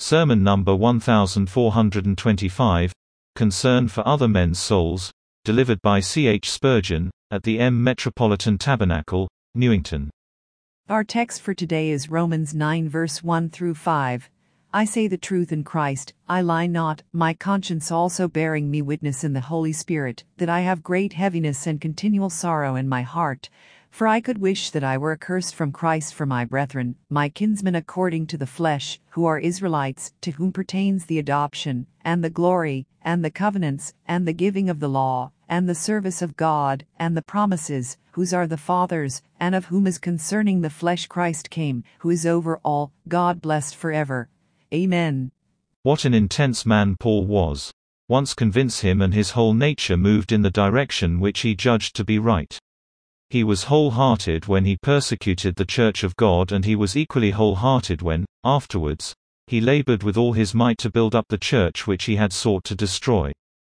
Sermon number 1425, Concern for Other Men's Souls, delivered by C. H. Spurgeon, at the M. Metropolitan Tabernacle, Newington. Our text for today is Romans 9 verse 1 through 5. I say the truth in Christ, I lie not, my conscience also bearing me witness in the Holy Spirit, that I have great heaviness and continual sorrow in my heart. For I could wish that I were accursed from Christ for my brethren, my kinsmen according to the flesh, who are Israelites, to whom pertains the adoption, and the glory, and the covenants, and the giving of the law, and the service of God, and the promises, whose are the fathers, and of whom is concerning the flesh Christ came, who is over all, God blessed forever. Amen. What an intense man Paul was. Once convince him and his whole nature moved in the direction which he judged to be right. He was wholehearted when he persecuted the Church of God, and he was equally wholehearted when, afterwards, he labored with all his might to build up the church which he had sought to destroy.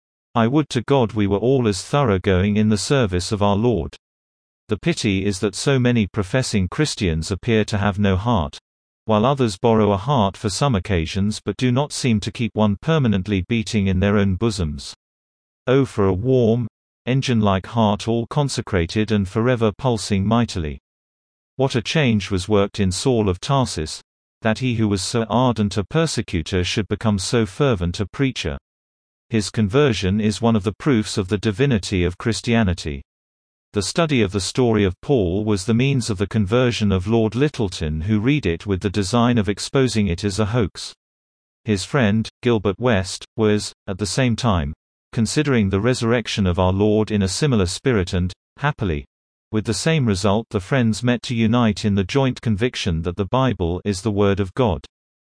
I would to God we were all as thoroughgoing in the service of our Lord. The pity is that so many professing Christians appear to have no heart, while others borrow a heart for some occasions but do not seem to keep one permanently beating in their own bosoms. Oh, for a warm, engine-like heart, all consecrated and forever pulsing mightily. What a change was worked in Saul of Tarsus, that he who was so ardent a persecutor should become so fervent a preacher. His conversion is one of the proofs of the divinity of Christianity. The study of the story of Paul was the means of the conversion of Lord Lyttelton, who read it with the design of exposing it as a hoax. His friend, Gilbert West, was, at the same time, considering the resurrection of our Lord in a similar spirit and, happily, with the same result, the friends met to unite in the joint conviction that the Bible is the Word of God.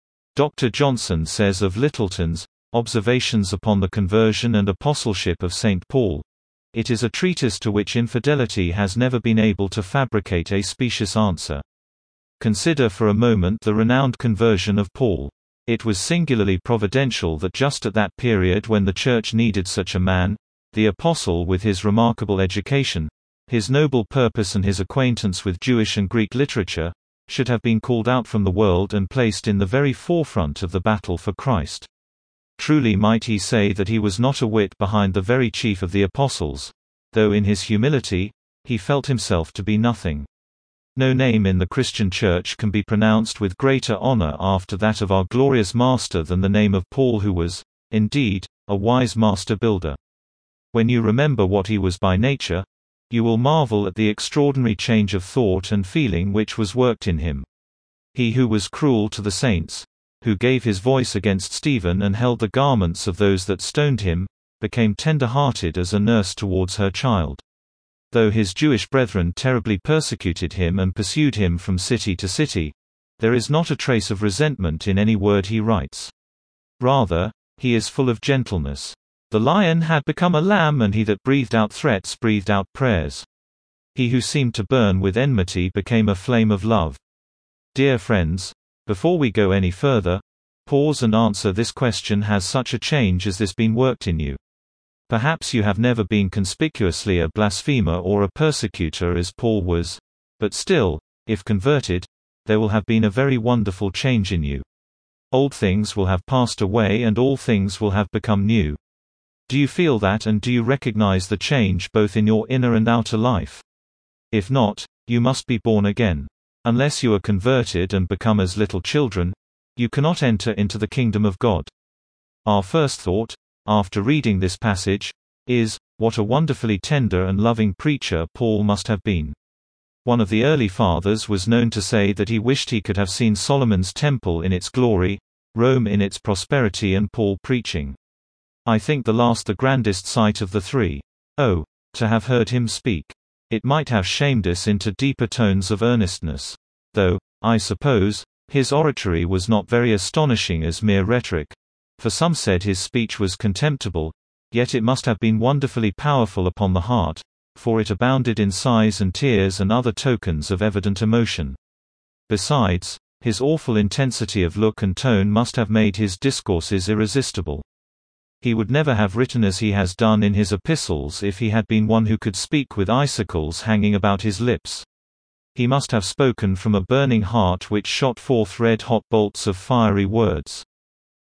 Dr. Johnson says of Lyttelton's Observations upon the Conversion and Apostleship of St. Paul, it is a treatise to which infidelity has never been able to fabricate a specious answer. Consider for a moment the renowned conversion of Paul. It was singularly providential that just at that period when the Church needed such a man, the Apostle, with his remarkable education, his noble purpose and his acquaintance with Jewish and Greek literature, should have been called out from the world and placed in the very forefront of the battle for Christ. Truly might he say that he was not a whit behind the very chief of the apostles, though in his humility, he felt himself to be nothing. No name in the Christian Church can be pronounced with greater honor after that of our glorious Master than the name of Paul, who was, indeed, a wise master builder. When you remember what he was by nature, you will marvel at the extraordinary change of thought and feeling which was worked in him. He who was cruel to the saints, who gave his voice against Stephen and held the garments of those that stoned him, became tender-hearted as a nurse towards her child. Though his Jewish brethren terribly persecuted him and pursued him from city to city, there is not a trace of resentment in any word he writes. Rather, he is full of gentleness. The lion had become a lamb, and he that breathed out threats breathed out prayers. He who seemed to burn with enmity became a flame of love. Dear friends, before we go any further, pause and answer this question: has such a change as this been worked in you? Perhaps you have never been conspicuously a blasphemer or a persecutor as Paul was, but still, if converted, there will have been a very wonderful change in you. Old things will have passed away and all things will have become new. Do you feel that, and do you recognize the change both in your inner and outer life? If not, you must be born again. Unless you are converted and become as little children, you cannot enter into the kingdom of God. Our first thought, after reading this passage, is, what a wonderfully tender and loving preacher Paul must have been. One of the early fathers was known to say that he wished he could have seen Solomon's temple in its glory, Rome in its prosperity, and Paul preaching. I think the last the grandest sight of the three. Oh, to have heard him speak! It might have shamed us into deeper tones of earnestness. Though, I suppose, his oratory was not very astonishing as mere rhetoric, for some said his speech was contemptible, yet it must have been wonderfully powerful upon the heart, for it abounded in sighs and tears and other tokens of evident emotion. Besides, his awful intensity of look and tone must have made his discourses irresistible. He would never have written as he has done in his epistles if he had been one who could speak with icicles hanging about his lips. He must have spoken from a burning heart which shot forth red-hot bolts of fiery words.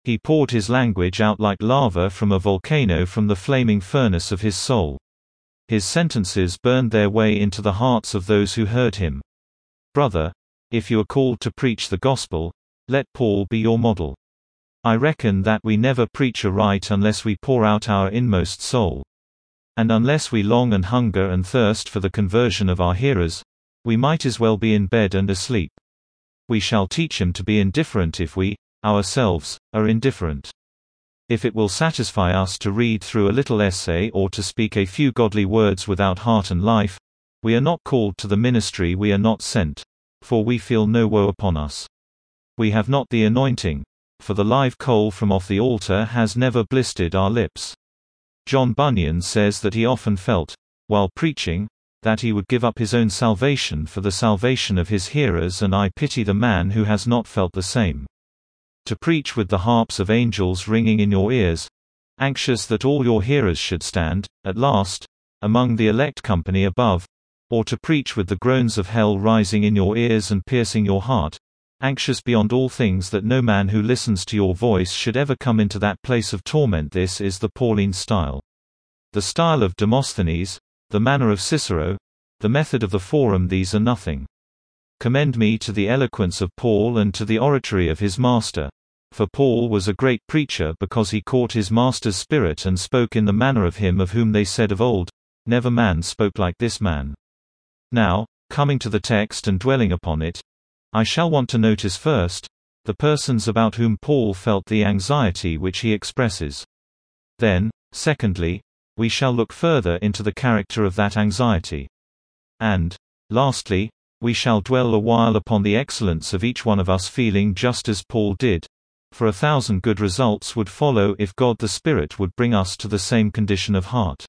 He poured his language out like lava from a volcano from the flaming furnace of his soul. His sentences burned their way into the hearts of those who heard him. Brother, if you are called to preach the gospel, let Paul be your model. I reckon that we never preach aright unless we pour out our inmost soul. And unless we long and hunger and thirst for the conversion of our hearers, we might as well be in bed and asleep. We shall teach him to be indifferent if we, ourselves, are indifferent. If it will satisfy us to read through a little essay or to speak a few godly words without heart and life, we are not called to the ministry, we are not sent, for we feel no woe upon us. We have not the anointing, for the live coal from off the altar has never blistered our lips. John Bunyan says that he often felt, while preaching, that he would give up his own salvation for the salvation of his hearers, and I pity the man who has not felt the same. To preach with the harps of angels ringing in your ears, anxious that all your hearers should stand, at last, among the elect company above, or to preach with the groans of hell rising in your ears and piercing your heart, anxious beyond all things that no man who listens to your voice should ever come into that place of torment. This is the Pauline style. The style of Demosthenes, the manner of Cicero, the method of the Forum, these are nothing. Commend me to the eloquence of Paul and to the oratory of his master. For Paul was a great preacher because he caught his master's spirit and spoke in the manner of him of whom they said of old, never man spoke like this man. Now, coming to the text and dwelling upon it, I shall want to notice first, the persons about whom Paul felt the anxiety which he expresses. Then, secondly, we shall look further into the character of that anxiety. And, lastly, we shall dwell a while upon the excellence of each one of us feeling just as Paul did, for 1,000 good results would follow if God the Spirit would bring us to the same condition of heart.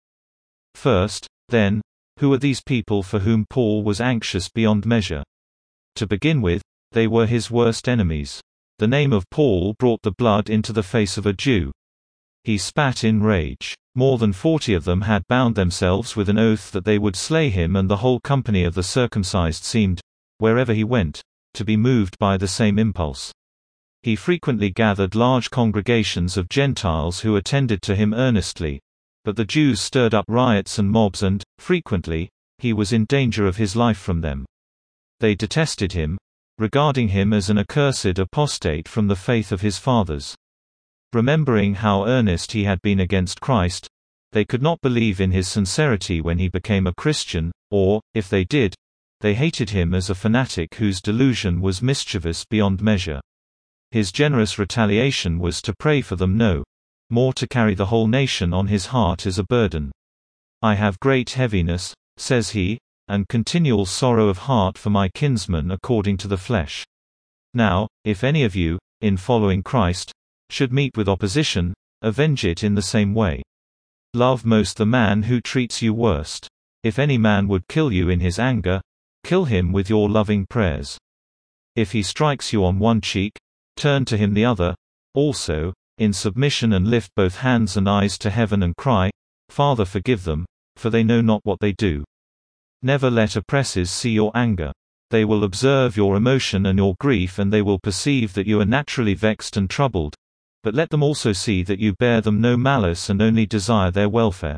First, then, who are these people for whom Paul was anxious beyond measure? To begin with, they were his worst enemies. The name of Paul brought the blood into the face of a Jew. He spat in rage. More than 40 of them had bound themselves with an oath that they would slay him, and the whole company of the circumcised seemed, wherever he went, to be moved by the same impulse. He frequently gathered large congregations of Gentiles who attended to him earnestly, but the Jews stirred up riots and mobs, and, frequently, he was in danger of his life from them. They detested him, regarding him as an accursed apostate from the faith of his fathers. Remembering how earnest he had been against Christ, they could not believe in his sincerity when he became a Christian, or, if they did, they hated him as a fanatic whose delusion was mischievous beyond measure. His generous retaliation was to pray for them, no more to carry the whole nation on his heart as a burden. I have great heaviness, says he, and continual sorrow of heart for my kinsmen according to the flesh. Now, if any of you, in following Christ, should meet with opposition, avenge it in the same way. Love most the man who treats you worst. If any man would kill you in his anger, kill him with your loving prayers. If he strikes you on one cheek, turn to him the other, also, in submission, and lift both hands and eyes to heaven and cry, Father, forgive them, for they know not what they do. Never let oppressors see your anger. They will observe your emotion and your grief, and they will perceive that you are naturally vexed and troubled, but let them also see that you bear them no malice and only desire their welfare.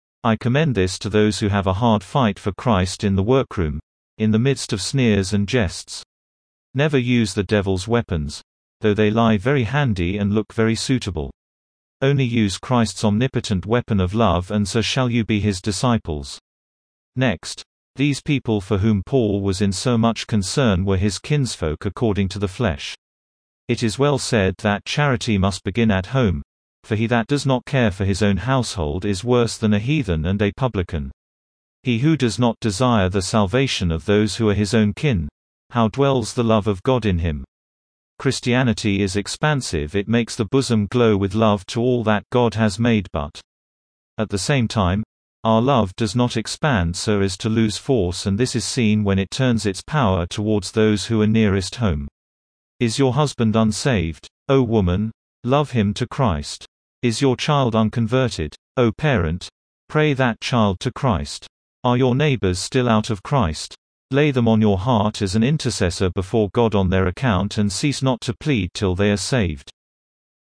I commend this to those who have a hard fight for Christ in the workroom, in the midst of sneers and jests. Never use the devil's weapons, though they lie very handy and look very suitable. Only use Christ's omnipotent weapon of love, and so shall you be his disciples. Next, these people for whom Paul was in so much concern were his kinsfolk according to the flesh. It is well said that charity must begin at home, for he that does not care for his own household is worse than a heathen and a publican. He who does not desire the salvation of those who are his own kin, how dwells the love of God in him? Christianity is expansive, it makes the bosom glow with love to all that God has made, but at the same time, our love does not expand so as to lose force, and this is seen when it turns its power towards those who are nearest home. Is your husband unsaved? O woman, love him to Christ. Is your child unconverted? O parent, pray that child to Christ. Are your neighbors still out of Christ? Lay them on your heart as an intercessor before God on their account, and cease not to plead till they are saved.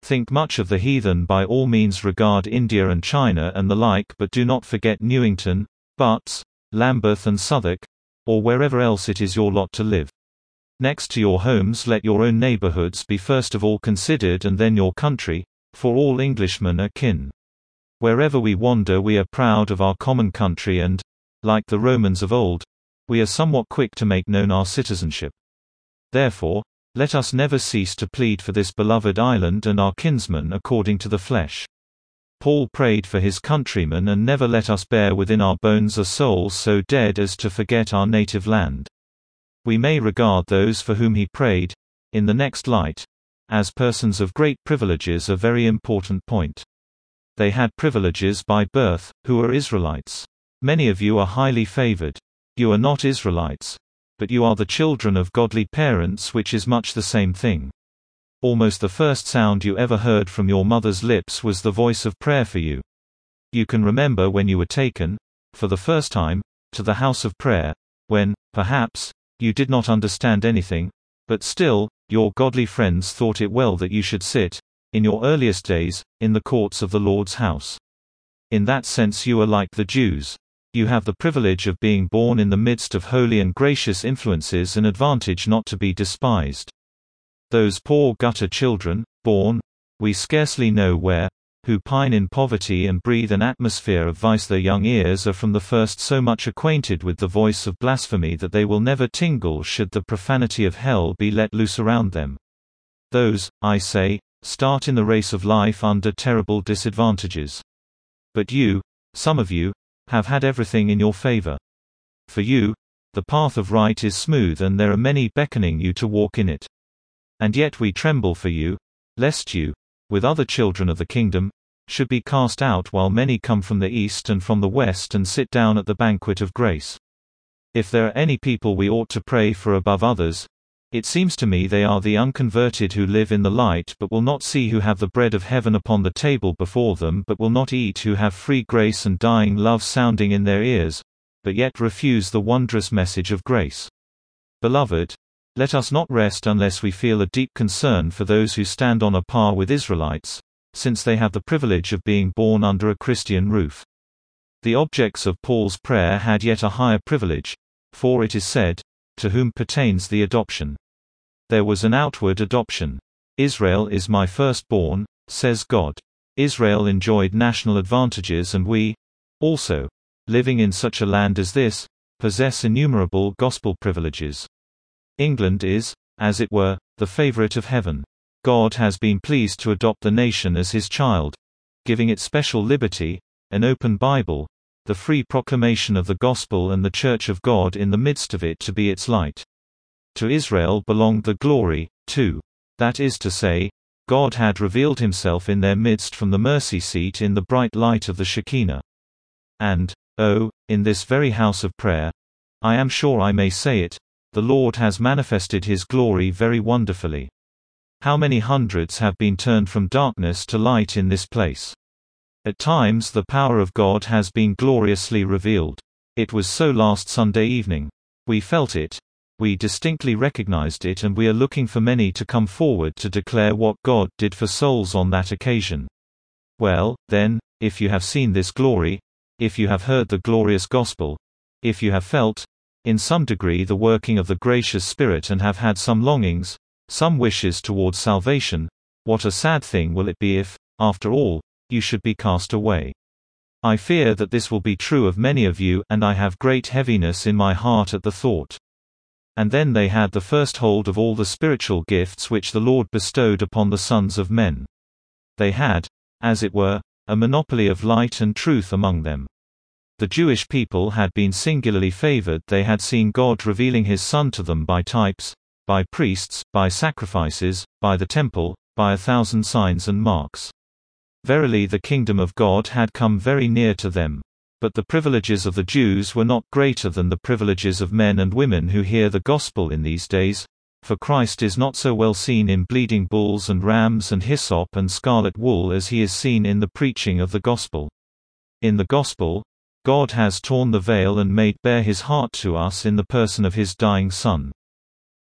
Think much of the heathen, by all means regard India and China and the like, but do not forget Newington, Butts, Lambeth and Southwark, or wherever else it is your lot to live. Next to your homes let your own neighbourhoods be first of all considered, and then your country, for all Englishmen are kin. Wherever we wander we are proud of our common country and, like the Romans of old, we are somewhat quick to make known our citizenship. Therefore, let us never cease to plead for this beloved island and our kinsmen according to the flesh. Paul prayed for his countrymen, and never let us bear within our bones a soul so dead as to forget our native land. We may regard those for whom he prayed, in the next light, as persons of great privileges, a very important point. They had privileges by birth, who are Israelites. Many of you are highly favored. You are not Israelites, but you are the children of godly parents, which is much the same thing. Almost the first sound you ever heard from your mother's lips was the voice of prayer for you. You can remember when you were taken, for the first time, to the house of prayer, when, perhaps, you did not understand anything, but still, your godly friends thought it well that you should sit, in your earliest days, in the courts of the Lord's house. In that sense you are like the Jews. You have the privilege of being born in the midst of holy and gracious influences, an advantage not to be despised. Those poor gutter children, born, we scarcely know where, who pine in poverty and breathe an atmosphere of vice, their young ears are from the first so much acquainted with the voice of blasphemy that they will never tingle should the profanity of hell be let loose around them. Those, I say, start in the race of life under terrible disadvantages. But you, some of you, have had everything in your favor. For you, the path of right is smooth, and there are many beckoning you to walk in it. And yet we tremble for you, lest you, with other children of the kingdom, should be cast out while many come from the east and from the west and sit down at the banquet of grace. If there are any people we ought to pray for above others, it seems to me they are the unconverted who live in the light but will not see, who have the bread of heaven upon the table before them but will not eat, who have free grace and dying love sounding in their ears, but yet refuse the wondrous message of grace. Beloved, let us not rest unless we feel a deep concern for those who stand on a par with Israelites, since they have the privilege of being born under a Christian roof. The objects of Paul's prayer had yet a higher privilege, for it is said, to whom pertains the adoption. There was an outward adoption. Israel is my firstborn, says God. Israel enjoyed national advantages, and we, also, living in such a land as this, possess innumerable gospel privileges. England is, as it were, the favorite of heaven. God has been pleased to adopt the nation as his child, giving it special liberty, an open Bible, the free proclamation of the gospel, and the church of God in the midst of it to be its light. To Israel belonged the glory, too. That is to say, God had revealed himself in their midst from the mercy seat in the bright light of the Shekinah. And, oh, in this very house of prayer, I am sure I may say it, the Lord has manifested his glory very wonderfully. How many hundreds have been turned from darkness to light in this place? At times the power of God has been gloriously revealed. It was so last Sunday evening. We felt it. We distinctly recognized it, and we are looking for many to come forward to declare what God did for souls on that occasion. Well, then, if you have seen this glory, if you have heard the glorious gospel, if you have felt, in some degree, the working of the gracious Spirit and have had some longings, some wishes towards salvation, what a sad thing will it be if, after all, you should be cast away. I fear that this will be true of many of you, and I have great heaviness in my heart at the thought. And then they had the first hold of all the spiritual gifts which the Lord bestowed upon the sons of men. They had, as it were, a monopoly of light and truth among them. The Jewish people had been singularly favored. They had seen God revealing his Son to them by types, by priests, by sacrifices, by the temple, by 1,000 signs and marks. Verily the kingdom of God had come very near to them. But the privileges of the Jews were not greater than the privileges of men and women who hear the gospel in these days, for Christ is not so well seen in bleeding bulls and rams and hyssop and scarlet wool as he is seen in the preaching of the gospel. In the gospel, God has torn the veil and made bare his heart to us in the person of his dying Son.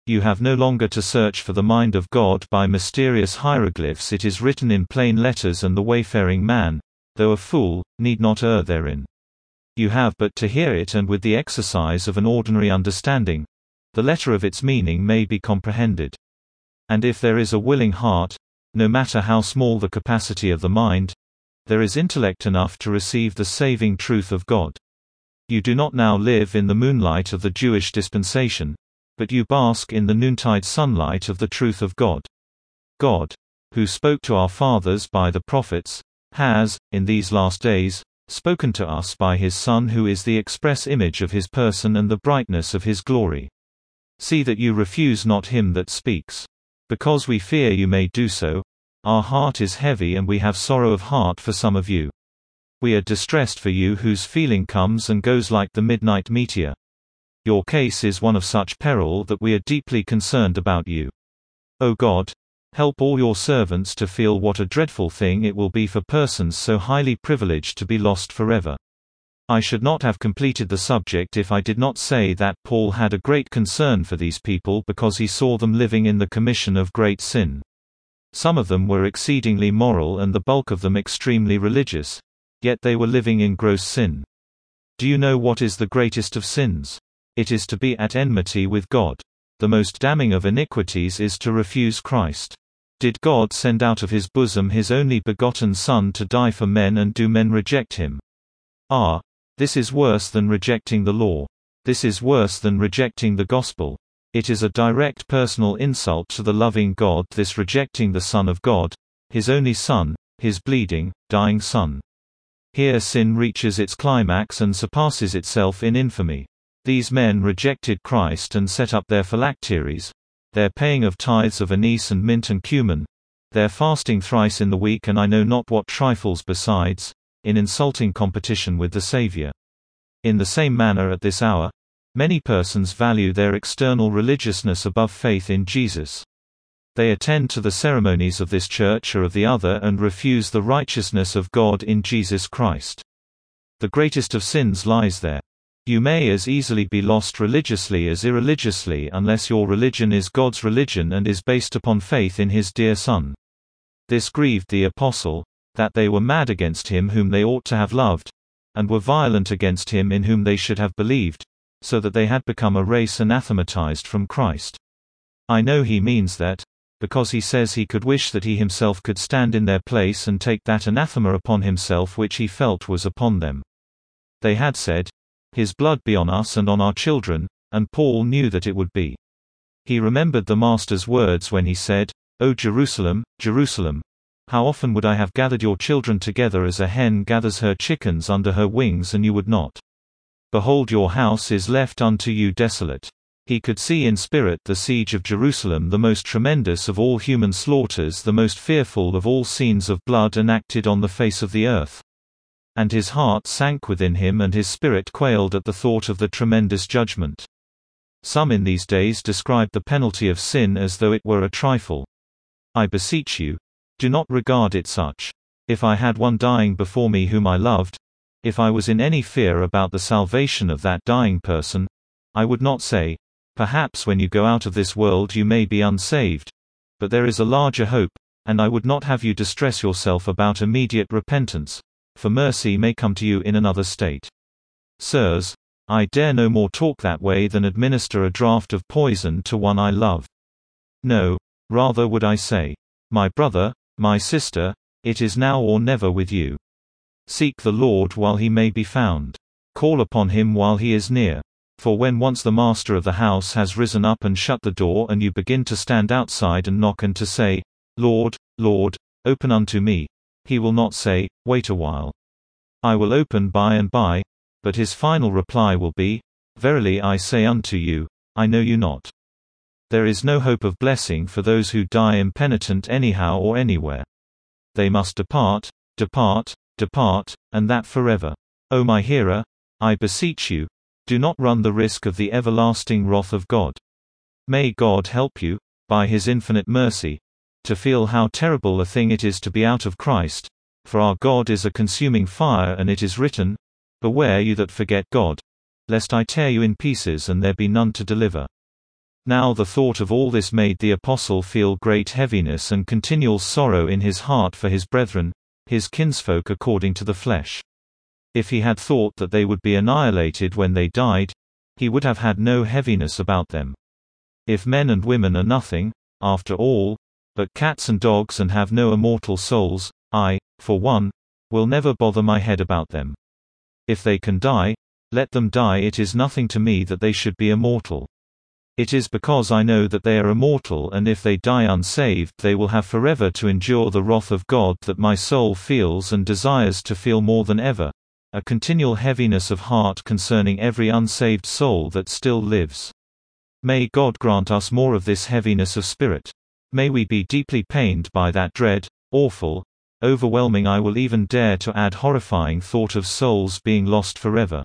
You have no longer to search for the mind of God by mysterious hieroglyphs. It is written in plain letters, and the wayfaring man, though a fool, need not err therein. You have but to hear it, and with the exercise of an ordinary understanding, the letter of its meaning may be comprehended. And if there is a willing heart, no matter how small the capacity of the mind, there is intellect enough to receive the saving truth of God. You do not now live in the moonlight of the Jewish dispensation, but you bask in the noontide sunlight of the truth of God. God, who spoke to our fathers by the prophets, has, in these last days, spoken to us by his Son, who is the express image of his person and the brightness of his glory. See that you refuse not him that speaks. Because we fear you may do so, our heart is heavy, and we have sorrow of heart for some of you. We are distressed for you, whose feeling comes and goes like the midnight meteor. Your case is one of such peril that we are deeply concerned about you. O God, help all your servants to feel what a dreadful thing it will be for persons so highly privileged to be lost forever. I should not have completed the subject if I did not say that Paul had a great concern for these people, because he saw them living in the commission of great sin. Some of them were exceedingly moral and the bulk of them extremely religious, yet they were living in gross sin. Do you know what is the greatest of sins? It is to be at enmity with God. The most damning of iniquities is to refuse Christ. Did God send out of his bosom his only begotten Son to die for men, and do men reject him? Ah! This is worse than rejecting the law. This is worse than rejecting the gospel. It is a direct personal insult to the loving God, this rejecting the Son of God, his only Son, his bleeding, dying Son. Here sin reaches its climax and surpasses itself in infamy. These men rejected Christ and set up their phylacteries, their paying of tithes of anise and mint and cumin, their fasting thrice in the week, and I know not what trifles besides, in insulting competition with the Saviour. In the same manner at this hour, many persons value their external religiousness above faith in Jesus. They attend to the ceremonies of this church or of the other, and refuse the righteousness of God in Jesus Christ. The greatest of sins lies there. You may as easily be lost religiously as irreligiously, unless your religion is God's religion and is based upon faith in his dear Son. This grieved the apostle, that they were mad against him whom they ought to have loved, and were violent against him in whom they should have believed, so that they had become a race anathematized from Christ. I know he means that, because he says he could wish that he himself could stand in their place and take that anathema upon himself which he felt was upon them. They had said, "His blood be on us and on our children," and Paul knew that it would be. He remembered the Master's words when he said, "O Jerusalem, Jerusalem, how often would I have gathered your children together as a hen gathers her chickens under her wings, and you would not. Behold, your house is left unto you desolate." He could see in spirit the siege of Jerusalem, the most tremendous of all human slaughters, the most fearful of all scenes of blood enacted on the face of the earth. And his heart sank within him, and his spirit quailed at the thought of the tremendous judgment. Some in these days describe the penalty of sin as though it were a trifle. I beseech you, do not regard it such. If I had one dying before me whom I loved, if I was in any fear about the salvation of that dying person, I would not say, "Perhaps when you go out of this world you may be unsaved. But there is a larger hope, and I would not have you distress yourself about immediate repentance, for mercy may come to you in another state." Sirs, I dare no more talk that way than administer a draught of poison to one I love. No, rather would I say, "My brother, my sister, it is now or never with you. Seek the Lord while he may be found. Call upon him while he is near. For when once the master of the house has risen up and shut the door, and you begin to stand outside and knock and to say, 'Lord, Lord, open unto me,' he will not say, 'Wait a while. I will open by and by,' but his final reply will be, 'Verily I say unto you, I know you not.' There is no hope of blessing for those who die impenitent anyhow or anywhere. They must depart, depart, depart, and that forever. O my hearer, I beseech you, do not run the risk of the everlasting wrath of God. May God help you, by his infinite mercy, to feel how terrible a thing it is to be out of Christ, for our God is a consuming fire, and it is written, 'Beware you that forget God, lest I tear you in pieces and there be none to deliver.'" Now the thought of all this made the apostle feel great heaviness and continual sorrow in his heart for his brethren, his kinsfolk according to the flesh. If he had thought that they would be annihilated when they died, he would have had no heaviness about them. If men and women are nothing, after all, but cats and dogs and have no immortal souls, I, for one, will never bother my head about them. If they can die, let them die. It is nothing to me that they should be immortal. It is because I know that they are immortal, and if they die unsaved they will have forever to endure the wrath of God, that my soul feels and desires to feel more than ever, a continual heaviness of heart concerning every unsaved soul that still lives. May God grant us more of this heaviness of spirit. May we be deeply pained by that dread, awful, overwhelming, I will even dare to add horrifying thought of souls being lost forever.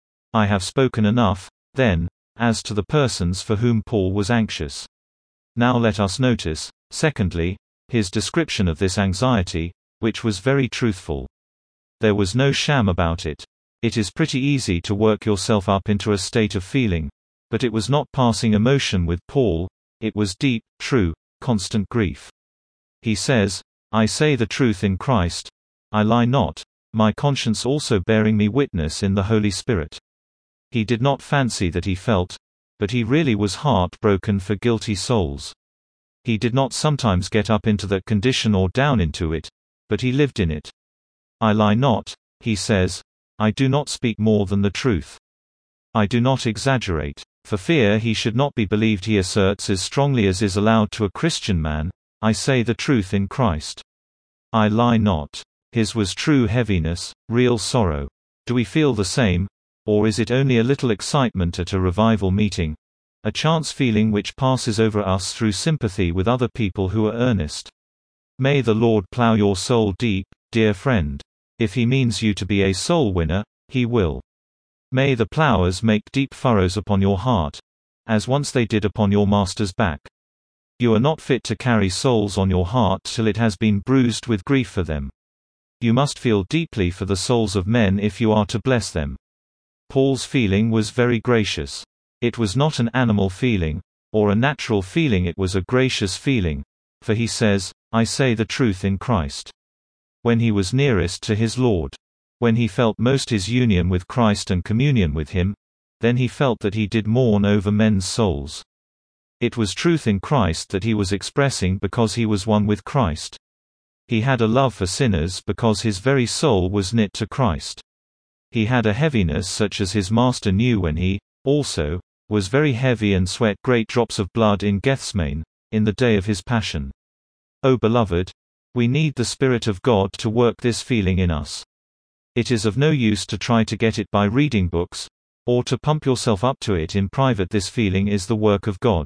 I have spoken enough, then, as to the persons for whom Paul was anxious. Now let us notice, secondly, his description of this anxiety, which was very truthful. There was no sham about it. It is pretty easy to work yourself up into a state of feeling, but it was not passing emotion with Paul, it was deep, true, constant grief. He says, I say the truth in Christ, I lie not, my conscience also bearing me witness in the Holy Spirit. He did not fancy that he felt, but he really was heart-broken for guilty souls. He did not sometimes get up into that condition or down into it, but he lived in it. I lie not, he says, I do not speak more than the truth. I do not exaggerate. For fear he should not be believed, he asserts as strongly as is allowed to a Christian man, I say the truth in Christ. I lie not. His was true heaviness, real sorrow. Do we feel the same? Or is it only a little excitement at a revival meeting? A chance feeling which passes over us through sympathy with other people who are earnest. May the Lord plow your soul deep, dear friend. If He means you to be a soul winner, He will. May the plowers make deep furrows upon your heart, as once they did upon your master's back. You are not fit to carry souls on your heart till it has been bruised with grief for them. You must feel deeply for the souls of men if you are to bless them. Paul's feeling was very gracious. It was not an animal feeling, or a natural feeling, it was a gracious feeling, for he says, I say the truth in Christ. When he was nearest to his Lord, when he felt most his union with Christ and communion with Him, then he felt that he did mourn over men's souls. It was truth in Christ that he was expressing because he was one with Christ. He had a love for sinners because his very soul was knit to Christ. He had a heaviness such as his master knew when he, also, was very heavy and sweat great drops of blood in Gethsemane, in the day of his passion. O beloved, we need the Spirit of God to work this feeling in us. It is of no use to try to get it by reading books, or to pump yourself up to it in private. This feeling is the work of God.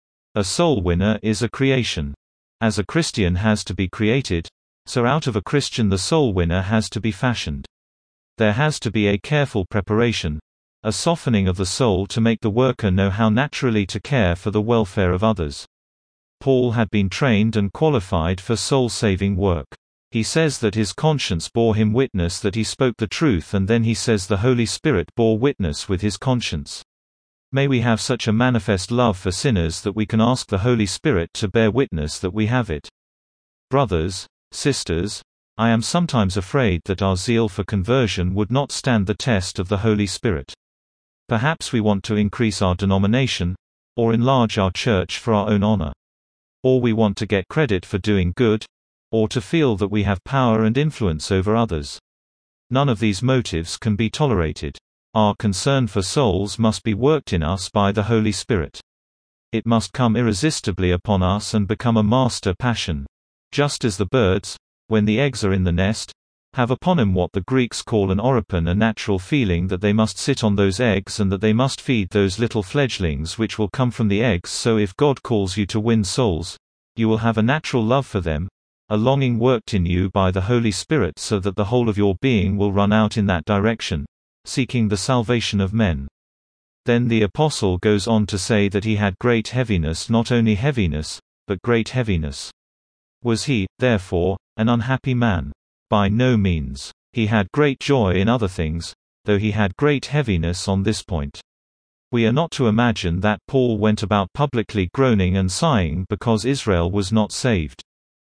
A soul winner is a creation. As a Christian has to be created, so out of a Christian the soul winner has to be fashioned. There has to be a careful preparation, a softening of the soul to make the worker know how naturally to care for the welfare of others. Paul had been trained and qualified for soul-saving work. He says that his conscience bore him witness that he spoke the truth, and then he says the Holy Spirit bore witness with his conscience. May we have such a manifest love for sinners that we can ask the Holy Spirit to bear witness that we have it. Brothers, sisters, I am sometimes afraid that our zeal for conversion would not stand the test of the Holy Spirit. Perhaps we want to increase our denomination, or enlarge our church for our own honor. Or we want to get credit for doing good, or to feel that we have power and influence over others. None of these motives can be tolerated. Our concern for souls must be worked in us by the Holy Spirit. It must come irresistibly upon us and become a master passion. Just as the birds, when the eggs are in the nest, have upon them what the Greeks call an oropon, a natural feeling that they must sit on those eggs and that they must feed those little fledglings which will come from the eggs. So if God calls you to win souls, you will have a natural love for them, a longing worked in you by the Holy Spirit, so that the whole of your being will run out in that direction, seeking the salvation of men. Then the apostle goes on to say that he had great heaviness, not only heaviness, but great heaviness. Was he, therefore, an unhappy man? By no means. He had great joy in other things, though he had great heaviness on this point. We are not to imagine that Paul went about publicly groaning and sighing because Israel was not saved.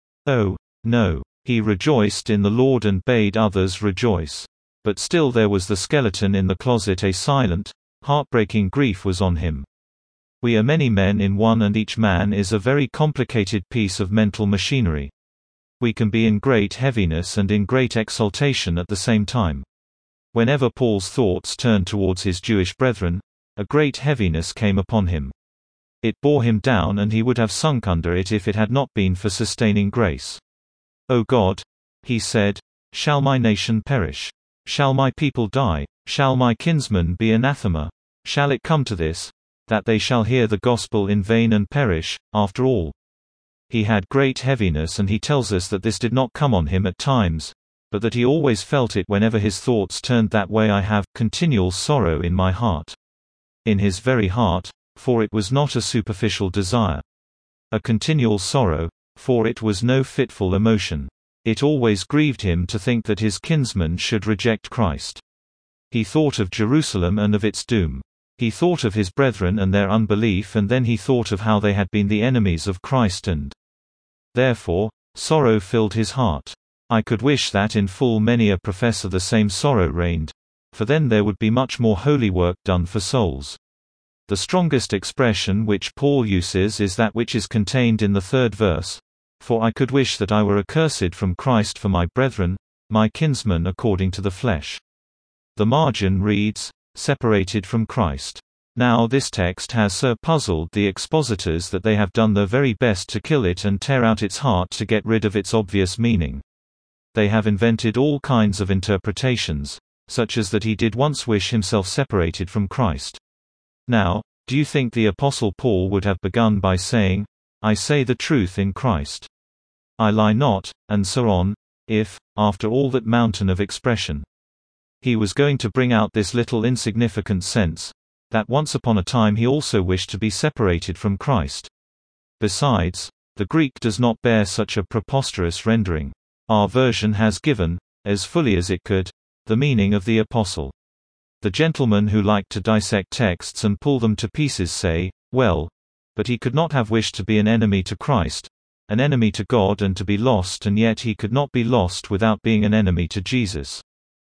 Oh, no. He rejoiced in the Lord and bade others rejoice. But still there was the skeleton in the closet, a silent, heartbreaking grief was on him. We are many men in one, and each man is a very complicated piece of mental machinery. We can be in great heaviness and in great exaltation at the same time. Whenever Paul's thoughts turned towards his Jewish brethren, a great heaviness came upon him. It bore him down, and he would have sunk under it if it had not been for sustaining grace. O God, he said, shall my nation perish? Shall my people die? Shall my kinsmen be anathema? Shall it come to this, that they shall hear the gospel in vain and perish, after all? He had great heaviness, and he tells us that this did not come on him at times, but that he always felt it whenever his thoughts turned that way. I have continual sorrow in my heart. In his very heart, for it was not a superficial desire. A continual sorrow, for it was no fitful emotion. It always grieved him to think that his kinsmen should reject Christ. He thought of Jerusalem and of its doom. He thought of his brethren and their unbelief, and then he thought of how they had been the enemies of Christ, and therefore, sorrow filled his heart. I could wish that in full many a professor the same sorrow reigned, for then there would be much more holy work done for souls. The strongest expression which Paul uses is that which is contained in the 3rd verse, for I could wish that I were accursed from Christ for my brethren, my kinsmen according to the flesh. The margin reads, separated from Christ. Now this text has so puzzled the expositors that they have done their very best to kill it and tear out its heart to get rid of its obvious meaning. They have invented all kinds of interpretations, such as that he did once wish himself separated from Christ. Now, do you think the Apostle Paul would have begun by saying, I say the truth in Christ, I lie not, and so on, if, after all that mountain of expression, he was going to bring out this little insignificant sense, that once upon a time he also wished to be separated from Christ? Besides, the Greek does not bear such a preposterous rendering. Our version has given, as fully as it could, the meaning of the apostle. The gentlemen who like to dissect texts and pull them to pieces say, well, but he could not have wished to be an enemy to Christ, an enemy to God, and to be lost, and yet he could not be lost without being an enemy to Jesus.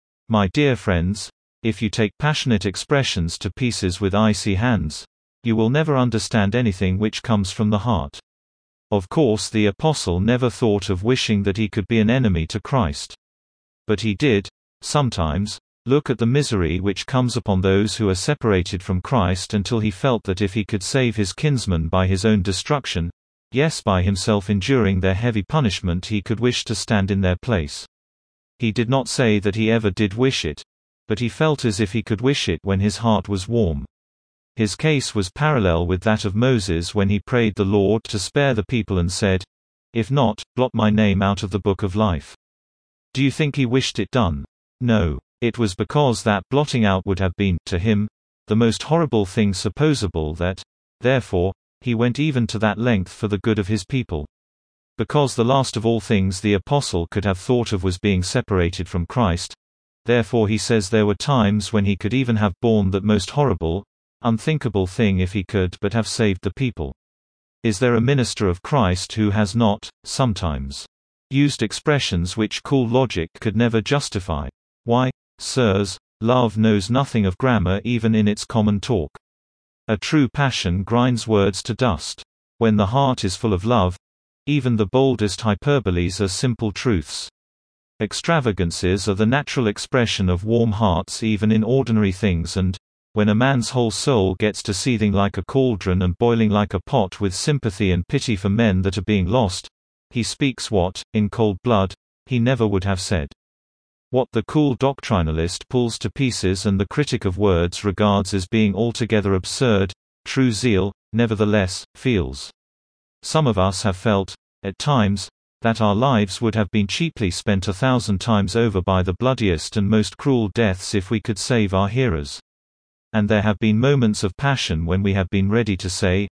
My dear friends, if you take passionate expressions to pieces with icy hands, you will never understand anything which comes from the heart. Of course, the apostle never thought of wishing that he could be an enemy to Christ. But he did, sometimes, look at the misery which comes upon those who are separated from Christ, until he felt that if he could save his kinsmen by his own destruction, yes, by himself enduring their heavy punishment, he could wish to stand in their place. He did not say that he ever did wish it, but he felt as if he could wish it when his heart was warm. His case was parallel with that of Moses when he prayed the Lord to spare the people and said, if not, blot my name out of the book of life. Do you think he wished it done? No. It was because that blotting out would have been, to him, the most horrible thing supposable that, therefore, he went even to that length for the good of his people. Because the last of all things the apostle could have thought of was being separated from Christ, therefore he says there were times when he could even have borne that most horrible, unthinkable thing if he could but have saved the people. Is there a minister of Christ who has not, sometimes, used expressions which cool logic could never justify? Why, sirs, love knows nothing of grammar even in its common talk. A true passion grinds words to dust. When the heart is full of love, even the boldest hyperboles are simple truths. Extravagances are the natural expression of warm hearts even in ordinary things, and when a man's whole soul gets to seething like a cauldron and boiling like a pot with sympathy and pity for men that are being lost, he speaks what, in cold blood, he never would have said. What the cool doctrinalist pulls to pieces and the critic of words regards as being altogether absurd, true zeal, nevertheless, feels. Some of us have felt, at times, that our lives would have been cheaply spent 1,000 times over by the bloodiest and most cruel deaths if we could save our hearers. And there have been moments of passion when we have been ready to say,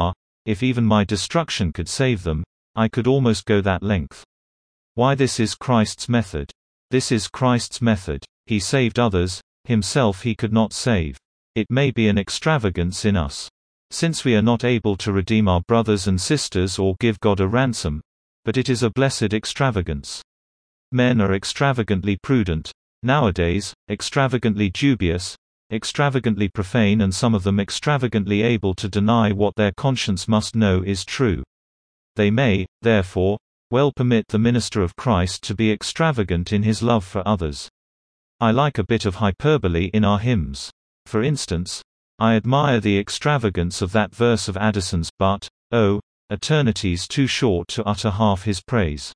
if even my destruction could save them, I could almost go that length. Why, this is Christ's method. This is Christ's method. He saved others, himself he could not save. It may be an extravagance in us. Since we are not able to redeem our brothers and sisters or give God a ransom, but it is a blessed extravagance. Men are extravagantly prudent, nowadays, extravagantly dubious, extravagantly profane, and some of them extravagantly able to deny what their conscience must know is true. They may, therefore, well permit the minister of Christ to be extravagant in his love for others. I like a bit of hyperbole in our hymns. For instance, I admire the extravagance of that verse of Addison's, "But, oh, eternity's too short to utter half his praise."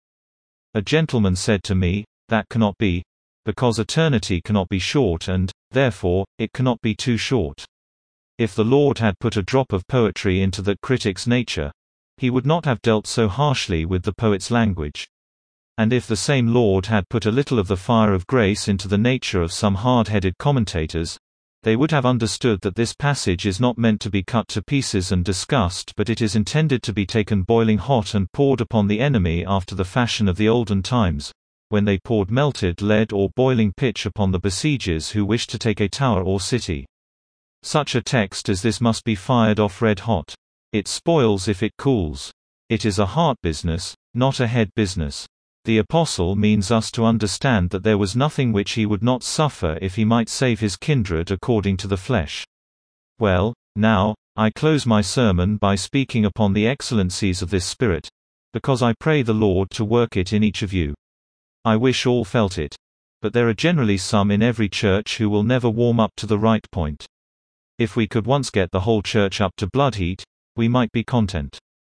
A gentleman said to me, that cannot be, because eternity cannot be short and, therefore, it cannot be too short. If the Lord had put a drop of poetry into that critic's nature, he would not have dealt so harshly with the poet's language. And if the same Lord had put a little of the fire of grace into the nature of some hard-headed commentators, they would have understood that this passage is not meant to be cut to pieces and discussed, but it is intended to be taken boiling hot and poured upon the enemy after the fashion of the olden times, when they poured melted lead or boiling pitch upon the besiegers who wished to take a tower or city. Such a text as this must be fired off red hot. It spoils if it cools. It is a heart business, not a head business. The apostle means us to understand that there was nothing which he would not suffer if he might save his kindred according to the flesh. Well, now, I close my sermon by speaking upon the excellencies of this Spirit, because I pray the Lord to work it in each of you. I wish all felt it. But there are generally some in every church who will never warm up to the right point. If we could once get the whole church up to blood heat, we might be content.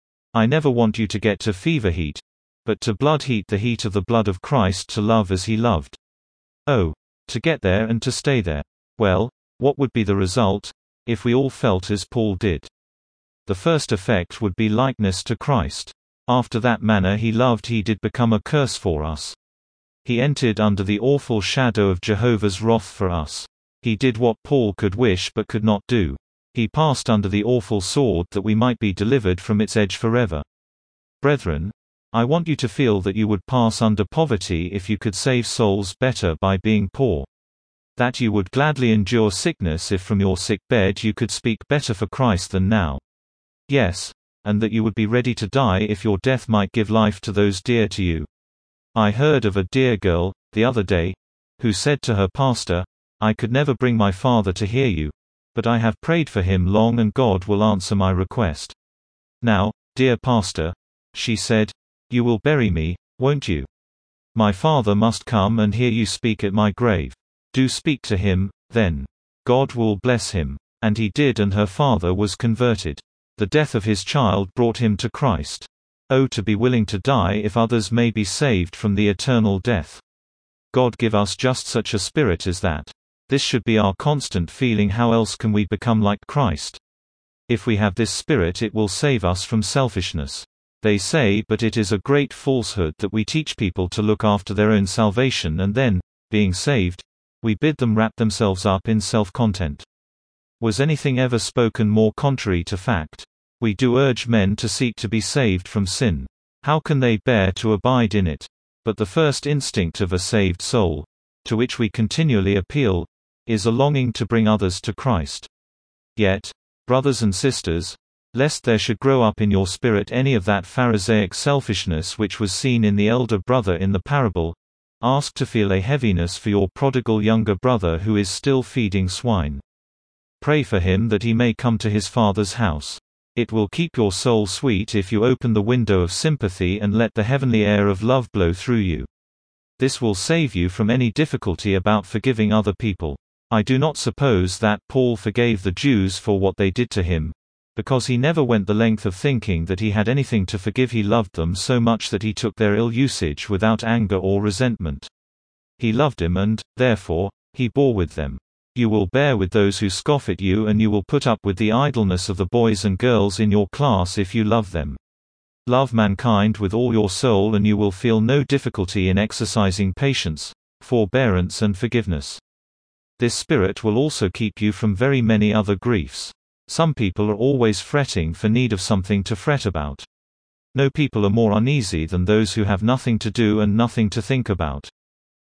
I never want you to get to fever heat, but to blood heat, the heat of the blood of Christ, to love as he loved. Oh, to get there and to stay there. Well, what would be the result, if we all felt as Paul did? The first effect would be likeness to Christ. After that manner he loved, he did become a curse for us. He entered under the awful shadow of Jehovah's wrath for us. He did what Paul could wish but could not do. He passed under the awful sword that we might be delivered from its edge forever. Brethren, I want you to feel that you would pass under poverty if you could save souls better by being poor. That you would gladly endure sickness if from your sick bed you could speak better for Christ than now. Yes, and that you would be ready to die if your death might give life to those dear to you. I heard of a dear girl, the other day, who said to her pastor, "I could never bring my father to hear you, but I have prayed for him long and God will answer my request. Now, dear pastor," she said, "you will bury me, won't you? My father must come and hear you speak at my grave. Do speak to him, then. God will bless him." And he did, and her father was converted. The death of his child brought him to Christ. Oh, to be willing to die if others may be saved from the eternal death. God give us just such a spirit as that. This should be our constant feeling. How else can we become like Christ? If we have this spirit, it will save us from selfishness. They say, but it is a great falsehood, that we teach people to look after their own salvation and then, being saved, we bid them wrap themselves up in self-content. Was anything ever spoken more contrary to fact? We do urge men to seek to be saved from sin. How can they bear to abide in it? But the first instinct of a saved soul, to which we continually appeal, is a longing to bring others to Christ. Yet, brothers and sisters, lest there should grow up in your spirit any of that Pharisaic selfishness which was seen in the elder brother in the parable, ask to feel a heaviness for your prodigal younger brother who is still feeding swine. Pray for him that he may come to his Father's house. It will keep your soul sweet if you open the window of sympathy and let the heavenly air of love blow through you. This will save you from any difficulty about forgiving other people. I do not suppose that Paul forgave the Jews for what they did to him, because he never went the length of thinking that he had anything to forgive. He loved them so much that he took their ill usage without anger or resentment. He loved him and, therefore, he bore with them. You will bear with those who scoff at you, and you will put up with the idleness of the boys and girls in your class if you love them. Love mankind with all your soul and you will feel no difficulty in exercising patience, forbearance and forgiveness. This spirit will also keep you from very many other griefs. Some people are always fretting for need of something to fret about. No people are more uneasy than those who have nothing to do and nothing to think about.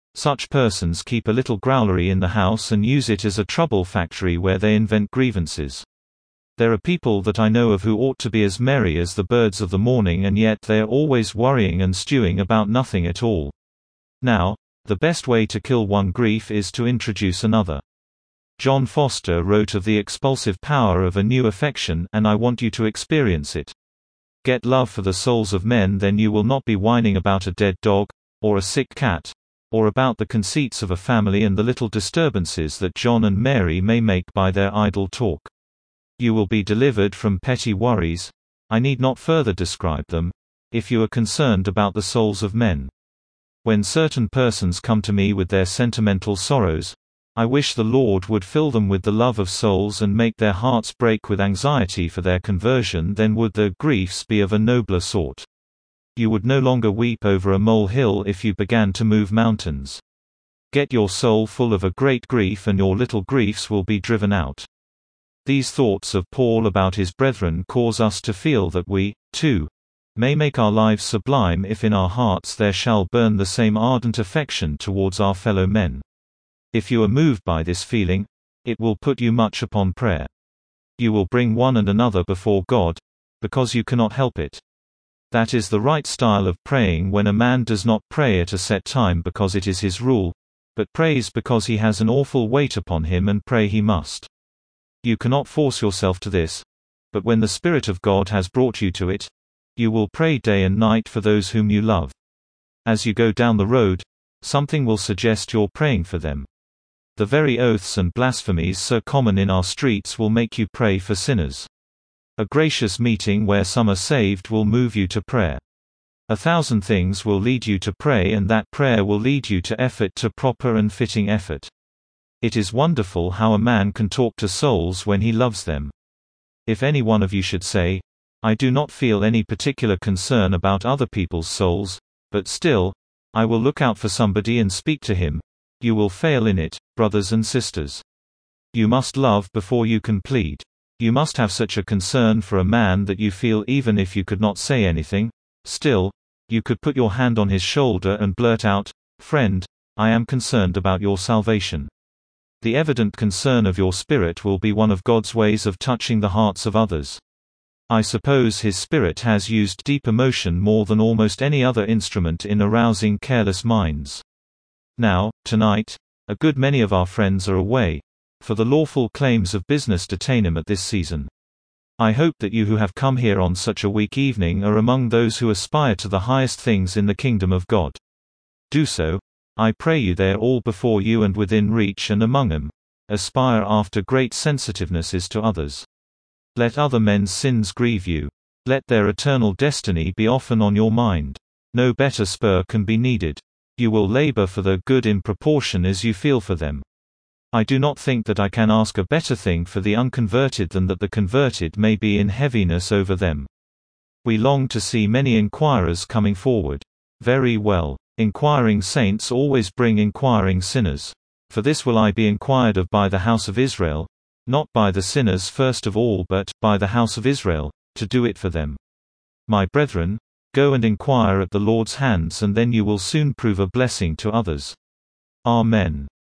Such persons keep a little growlery in the house and use it as a trouble factory where they invent grievances. There are people that I know of who ought to be as merry as the birds of the morning, and yet they are always worrying and stewing about nothing at all. Now, the best way to kill one grief is to introduce another. John Foster wrote of the expulsive power of a new affection, and I want you to experience it. Get love for the souls of men, then you will not be whining about a dead dog, or a sick cat, or about the conceits of a family and the little disturbances that John and Mary may make by their idle talk. You will be delivered from petty worries, I need not further describe them, if you are concerned about the souls of men. When certain persons come to me with their sentimental sorrows, I wish the Lord would fill them with the love of souls and make their hearts break with anxiety for their conversion, then would their griefs be of a nobler sort. You would no longer weep over a molehill if you began to move mountains. Get your soul full of a great grief and your little griefs will be driven out. These thoughts of Paul about his brethren cause us to feel that we, too, may make our lives sublime if in our hearts there shall burn the same ardent affection towards our fellow men. If you are moved by this feeling, it will put you much upon prayer. You will bring one and another before God, because you cannot help it. That is the right style of praying when a man does not pray at a set time because it is his rule, but prays because he has an awful weight upon him and pray he must. You cannot force yourself to this, but when the Spirit of God has brought you to it, you will pray day and night for those whom you love. As you go down the road, something will suggest you're praying for them. The very oaths and blasphemies so common in our streets will make you pray for sinners. A gracious meeting where some are saved will move you to prayer. 1,000 things will lead you to pray, and that prayer will lead you to effort, to proper and fitting effort. It is wonderful how a man can talk to souls when he loves them. If any one of you should say, I do not feel any particular concern about other people's souls, but still, I will look out for somebody and speak to him, you will fail in it, brothers and sisters. You must love before you can plead. You must have such a concern for a man that you feel even if you could not say anything, still, you could put your hand on his shoulder and blurt out, Friend, I am concerned about your salvation. The evident concern of your spirit will be one of God's ways of touching the hearts of others. I suppose His Spirit has used deep emotion more than almost any other instrument in arousing careless minds. Now, tonight, a good many of our friends are away, for the lawful claims of business detain him at this season. I hope that you who have come here on such a week evening are among those who aspire to the highest things in the kingdom of God. Do so, I pray you. They are all before you and within reach, and among them, aspire after great sensitiveness to others. Let other men's sins grieve you. Let their eternal destiny be often on your mind. No better spur can be needed. You will labor for their good in proportion as you feel for them. I do not think that I can ask a better thing for the unconverted than that the converted may be in heaviness over them. We long to see many inquirers coming forward. Very well. Inquiring saints always bring inquiring sinners. For this will I be inquired of by the house of Israel, not by the sinners first of all but by the house of Israel, to do it for them. My brethren, go and inquire at the Lord's hands, and then you will soon prove a blessing to others. Amen.